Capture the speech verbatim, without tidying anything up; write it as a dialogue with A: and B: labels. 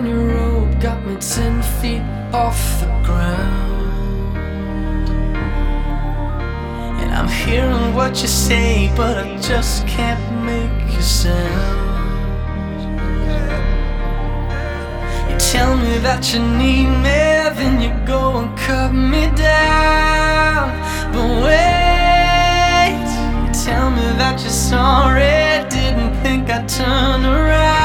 A: down your road got me ten feet off the ground. And I'm hearing what you say, but I just can't make a sound. You tell me that you need me, then you go and cut me down. But wait, you tell me that you're sorry, didn't think I'd turn around.